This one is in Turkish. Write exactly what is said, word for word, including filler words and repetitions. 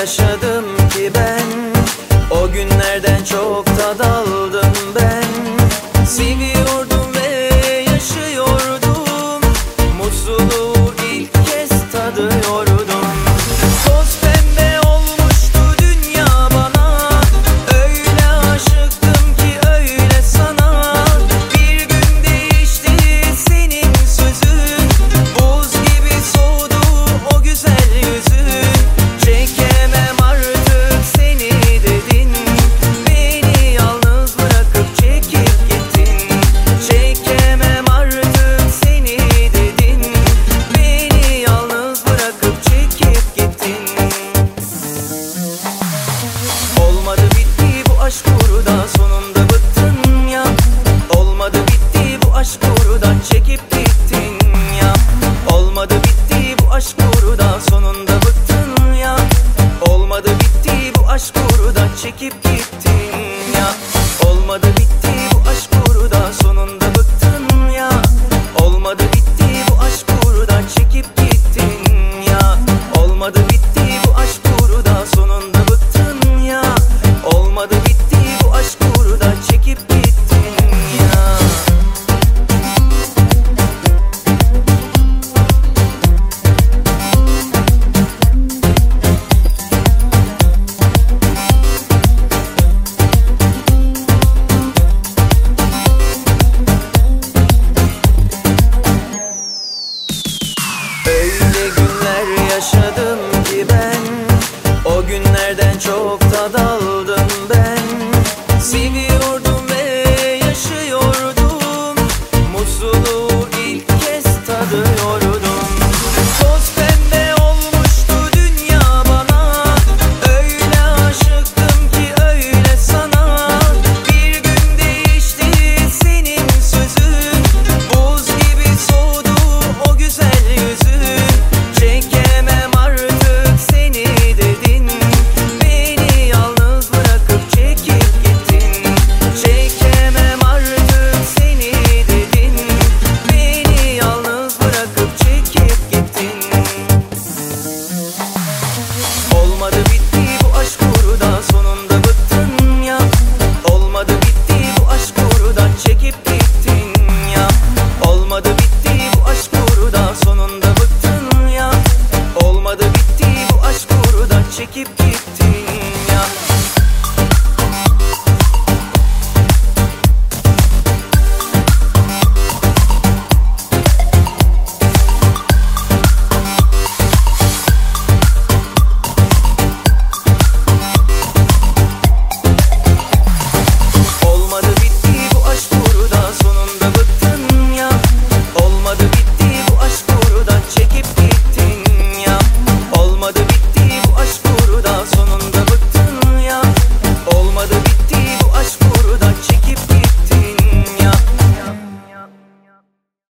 yaşadım ki ben? O günlerden çok tad aldım ben. Seviyordum ve yaşıyordum, mutluluğu ilk kez tadıyordum. Toz pembe olmuştu dünya bana, öyle aşıktım ki öyle sana. Bir gün değişti senin sözün, buz gibi soğudu o güzel yüzün. Çekemem artık seni dedin, beni yalnız bırakıp çekip gittin. Çekemem artık seni dedin, beni yalnız bırakıp çekip gittin. Olmadı bitti bu aşk uğruna, sonunda bıktın ya. Olmadı bitti bu aşk uğruna, çekip gittin ya. Olmadı bitti bu aşk uğruna, sonunda bıktın ya. Olmadı bitti bu aşk uğruna, çekip gittin.